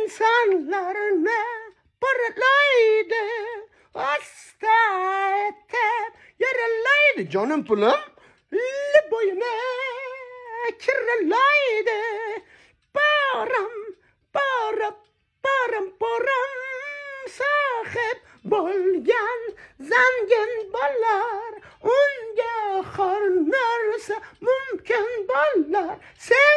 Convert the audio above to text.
insonlarni porlaydi, asta etib yaralaydi. Jonim pulim bo'yini kiralaydi. Boram sohib bo'lgan zangin bollar, unga har narsa mumkin bollar.